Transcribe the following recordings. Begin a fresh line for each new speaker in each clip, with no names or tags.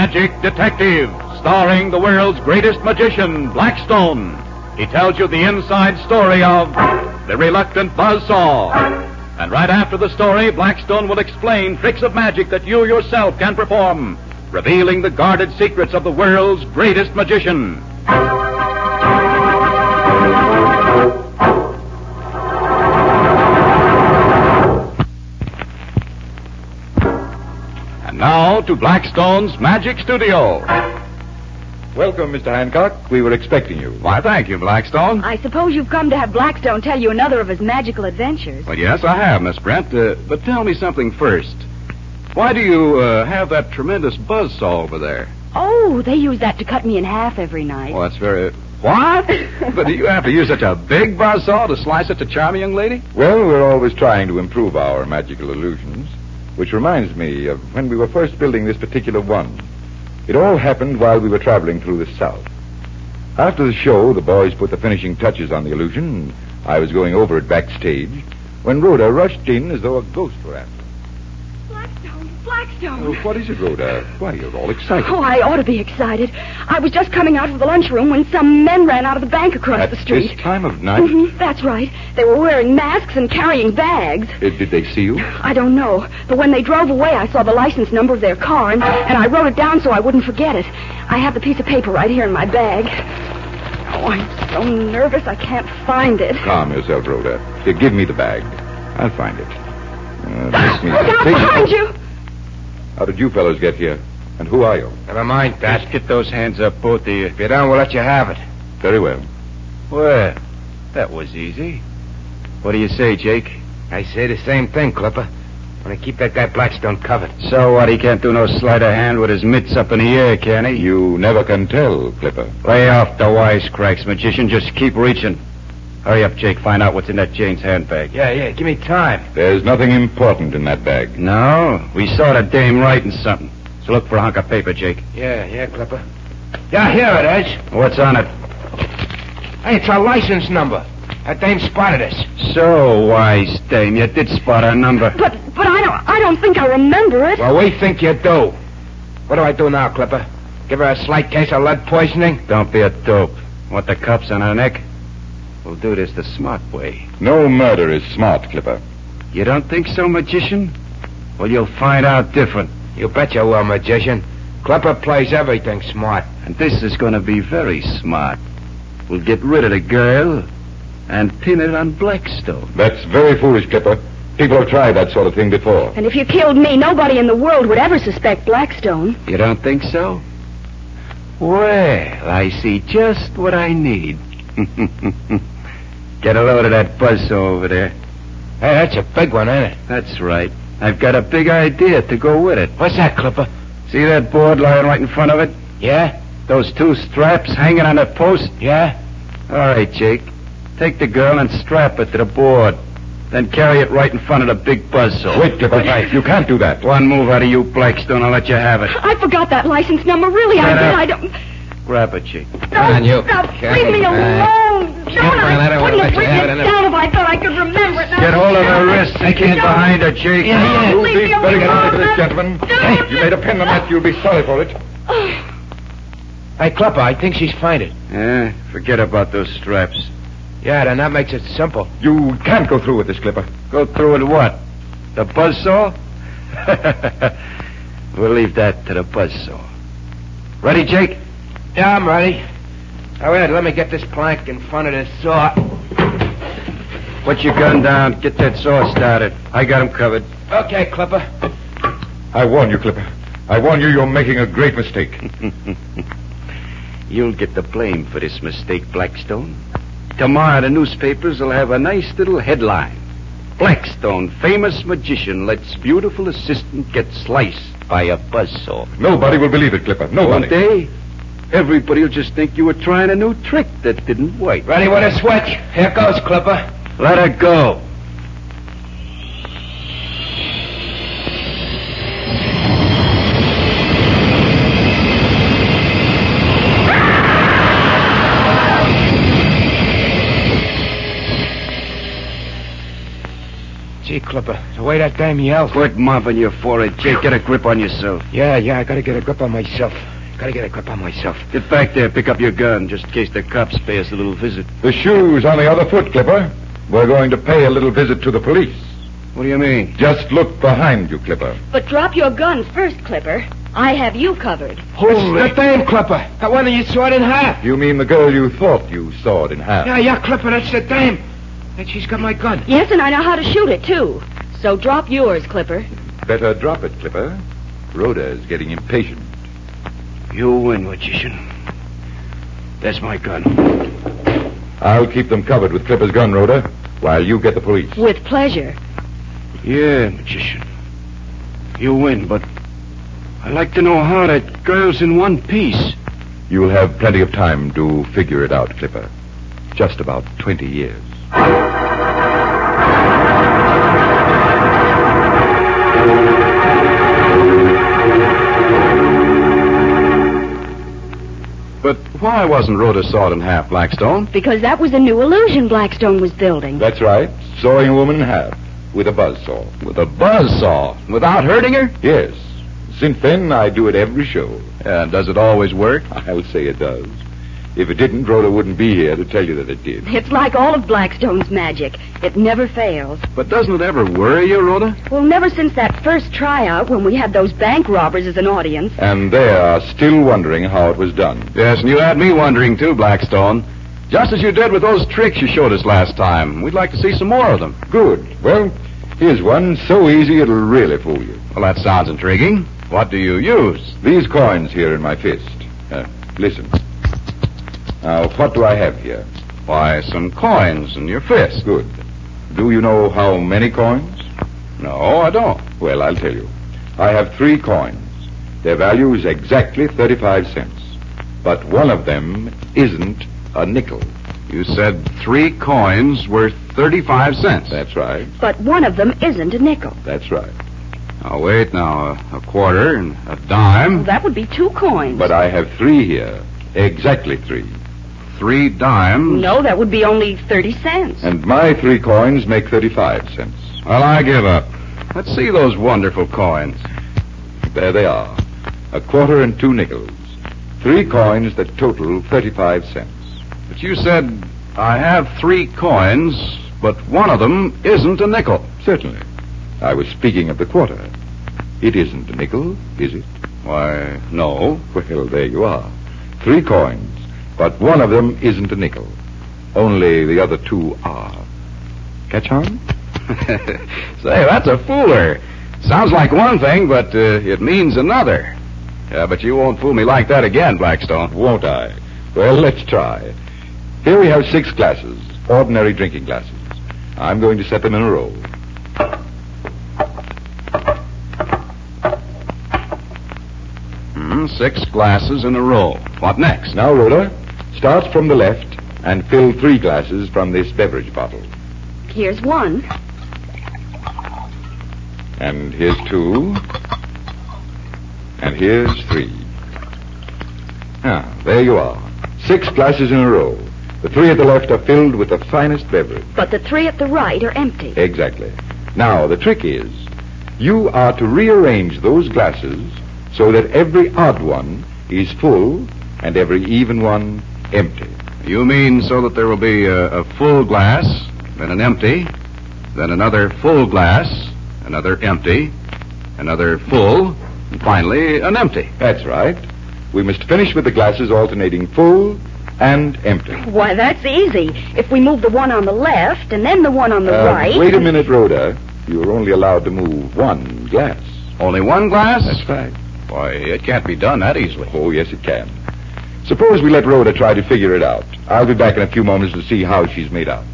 Magic Detective, starring the world's greatest magician, Blackstone. He tells you the inside story of the reluctant Buzzsaw. And right after the story, Blackstone will explain tricks of magic that you yourself can perform, revealing the guarded secrets of the world's greatest magician. And now to Blackstone's Magic Studio.
Welcome, Mr. Hancock. We were expecting you.
Why, thank you, Blackstone.
I suppose you've come to have Blackstone tell you another of his magical adventures.
Well, yes, I have, Miss Brent. But tell me something first. Why do you have that tremendous buzzsaw over there?
Oh, they use that to cut me in half every night.
Oh, that's very... What? But do you have to use such a big buzzsaw to slice such a charming young lady?
Well, we're always trying to improve our magical illusions, which reminds me of when we were first building this particular one. It all happened while we were traveling through the South. After the show, the boys put the finishing touches on the illusion. I was going over it backstage when Rhoda rushed in as though a ghost were after her.
Blackstone!
Oh, what is it, Rhoda? Why, you're all excited.
Oh, I ought to be excited. I was just coming out of the lunchroom when some men ran out of the bank across the street.
At this time of night?
Mm-hmm, that's right. They were wearing masks and carrying bags.
Did they see you?
I don't know. But when they drove away, I saw the license number of their car, and I wrote it down so I wouldn't forget it. I have the piece of paper right here in my bag. Oh, I'm so nervous I can't find it.
Calm yourself, Rhoda. Here, give me the bag. I'll find it.
Look out behind you!
How did you fellows get here? And who are you?
Never mind that.
Just get those hands up, both of you.
If you don't, we'll let you have it.
Very well.
Well, that was easy. What do you say, Jake?
I say the same thing, Clipper. Want to keep that guy Blackstone covered.
So what? He can't do no sleight of hand with his mitts up in the air, can he?
You never can tell, Clipper.
Lay off the wisecracks, magician. Just keep reaching. Hurry up, Jake. Find out what's in that Jane's handbag.
Yeah. Give me time.
There's nothing important in that bag.
No? We saw the dame writing something. So look for a hunk of paper, Jake.
Yeah, Clipper. Yeah, here it is.
What's on it?
Hey, it's our license number. That dame spotted us.
So, wise dame, you did spot our number.
But I don't think I remember it.
Well, we think you do. What do I do now, Clipper? Give her a slight case of lead poisoning?
Don't be a dope. Want the cuffs on her neck? We'll do this the smart way.
No murder is smart, Clipper.
You don't think so, magician? Well, you'll find out different.
You bet you will, magician. Clipper plays everything smart.
And this is going to be very smart. We'll get rid of the girl and pin it on Blackstone.
That's very foolish, Clipper. People have tried that sort of thing before.
And if you killed me, nobody in the world would ever suspect Blackstone.
You don't think so? Well, I see just what I need. Get a load of that buzzsaw over there.
Hey, that's a big one, ain't it?
That's right. I've got a big idea to go with it.
What's that, Clipper?
See that board lying right in front of it?
Yeah?
Those two straps hanging on that post?
Yeah?
All right, Jake. Take the girl and strap it to the board. Then carry it right in front of the big buzzsaw.
Wait, Clipper. You can't do that.
One move out of you, Blackstone. I'll let you have it.
I forgot that license number. Really, I did. I don't...
Grab it, Jake.
No,
on, you.
Now, leave me alone. Don't I wouldn't have written it down if I thought I could remember it. Now,
Get hold of her wrist and keep behind her, Jake.
Yeah.
You'll
Leave
be
me alone.
very good to this gentleman.
Don't.
You made a pen on that. You'll be sorry for it.
Hey, Clipper, I think she's find it.
Yeah, forget about those straps.
Yeah, then that makes it simple.
You can't go through with this, Clipper.
Go through with what? The buzzsaw? We'll leave that to the buzzsaw. Ready, Jake?
Yeah, I'm ready. All right, let me get this plank in front of this saw.
Put your gun down. Get that saw started. I got him covered.
Okay, Clipper.
I warn you, Clipper. I warn you, you're making a great mistake.
You'll get the blame for this mistake, Blackstone. Tomorrow the newspapers will have a nice little headline. Blackstone, famous magician, lets beautiful assistant get sliced by a buzzsaw.
Nobody will believe it, Clipper. Nobody.
Won't they? Everybody will just think you were trying a new trick that didn't work.
Ready with a switch? Here goes, Clipper.
Let her go.
Gee, Gee, Clipper, the way that dame yells.
Quit mopping your forehead, Jake. Get a grip on yourself.
Yeah, I gotta get a grip on myself.
Get back there, pick up your gun, just in case the cops pay us a little visit.
The shoe's on the other foot, Clipper. We're going to pay a little visit to the police.
What do you mean?
Just look behind you, Clipper.
But drop your gun first, Clipper. I have you covered.
Holy... It's the dame, Clipper. That one that you sawed in half.
You mean the girl you thought you sawed in half?
Yeah, Clipper, that's the dame. And she's got my gun.
Yes, and I know how to shoot it, too. So drop yours, Clipper.
Better drop it, Clipper. Rhoda's getting impatient.
You win, magician. That's my gun.
I'll keep them covered with Clipper's gun, Rhoda, while you get the police.
With pleasure.
Yeah, magician. You win, but I'd like to know how that girl's in one piece.
You'll have plenty of time to figure it out, Clipper. Just about 20 years.
But why wasn't Rhoda sawed in half, Blackstone?
Because that was the new illusion Blackstone was building.
That's right. Sawing a woman in half with a buzzsaw.
With a buzzsaw? Without hurting her?
Yes. Since then, I do it every show.
And does it always work?
I'll say it does. If it didn't, Rhoda wouldn't be here to tell you that it did.
It's like all of Blackstone's magic. It never fails.
But doesn't it ever worry you, Rhoda?
Well, never since that first tryout when we had those bank robbers as an audience.
And they are still wondering how it was done.
Yes, and you had me wondering, too, Blackstone. Just as you did with those tricks you showed us last time. We'd like to see some more of them.
Good. Well, here's one so easy it'll really fool you.
Well, that sounds intriguing. What do you use?
These coins here in my fist. Listen. Now, what do I have here?
Why, some coins in your fist.
Good. Do you know how many coins?
No, I don't.
Well, I'll tell you. I have 3 coins. Their value is exactly 35 cents. But one of them isn't a nickel.
You said 3 coins worth 35 cents.
That's right.
But one of them isn't a nickel.
That's right.
Now, wait now. A quarter and a dime.
Well, that would be 2 coins.
But I have 3 here. Exactly 3.
3 dimes.
No, that would be only 30 cents.
And my 3 coins make 35 cents.
Well, I give up. Let's see those wonderful coins.
There they are. A quarter and 2 nickels. 3 coins that total 35 cents.
But you said I have 3 coins, but one of them isn't a nickel.
Certainly. I was speaking of the quarter. It isn't a nickel, is it?
Why, no.
Well, there you are. 3 coins, but one of them isn't a nickel. Only the other 2 are. Catch on?
Say, that's a fooler. Sounds like one thing, but it means another. Yeah, but you won't fool me like that again, Blackstone.
Won't I? Well, let's try. Here we have 6 glasses, ordinary drinking glasses. I'm going to set them in a row.
6 glasses in a row. What next?
Now, Rhoda, start from the left and fill 3 glasses from this beverage bottle.
Here's 1.
And here's 2. And here's 3. There you are. 6 glasses in a row. The 3 at the left are filled with the finest beverage.
But the 3 at the right are empty.
Exactly. Now, the trick is, you are to rearrange those glasses so that every odd one is full and every even one empty.
You mean so that there will be a full glass, then an empty, then another full glass, another empty, another full, and finally an empty.
That's right. We must finish with the glasses alternating full and empty.
Why, that's easy. If we move the one on the left and then the one on the right...
Wait a minute, Rhoda. You're only allowed to move 1 glass.
Only 1 glass?
That's right.
Why, it can't be done that easily.
Oh, yes, it can. Suppose we let Rhoda try to figure it out. I'll be back in a few moments to see how she's made out.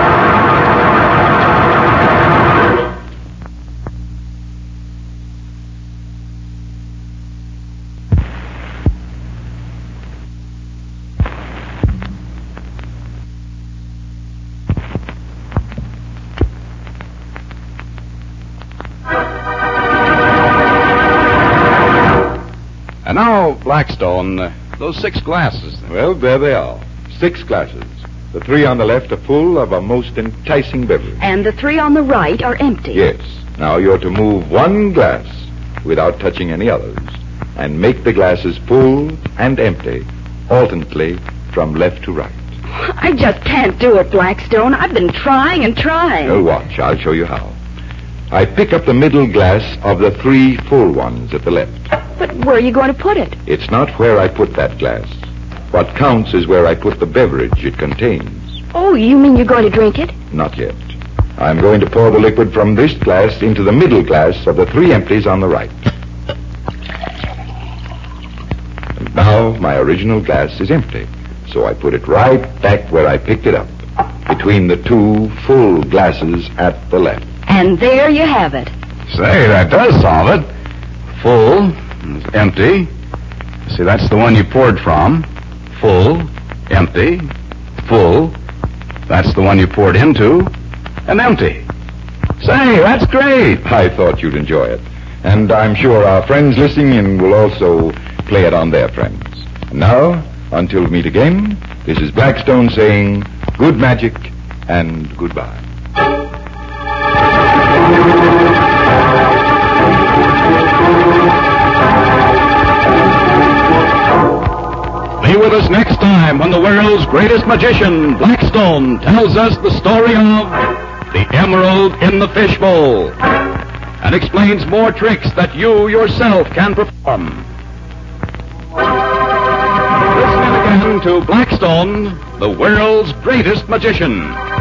And now, Blackstone, those 6 glasses.
Well, there they are. 6 glasses. The 3 on the left are full of a most enticing beverage.
And the 3 on the right are empty.
Yes. Now you're to move one glass without touching any others and make the glasses full and empty alternately from left to right.
I just can't do it, Blackstone. I've been trying and trying.
Now watch. I'll show you how. I pick up the middle glass of the 3 full ones at the left.
But where are you going to put it?
It's not where I put that glass. What counts is where I put the beverage it contains.
Oh, you mean you're going to drink it?
Not yet. I'm going to pour the liquid from this glass into the middle glass of the 3 empties on the right. And now my original glass is empty, so I put it right back where I picked it up, between the 2 full glasses at the left.
And there you have it.
Say, that does solve it. Full, empty. See, that's the one you poured from. Full, empty, full. That's the one you poured into, and empty. Say, that's great.
I thought you'd enjoy it. And I'm sure our friends listening in will also play it on their friends. And now, until we meet again, this is Blackstone saying good magic and goodbye.
Be with us next time when the world's greatest magician, Blackstone, tells us the story of the Emerald in the Fishbowl and explains more tricks that you yourself can perform. Listen again to Blackstone, the world's greatest magician.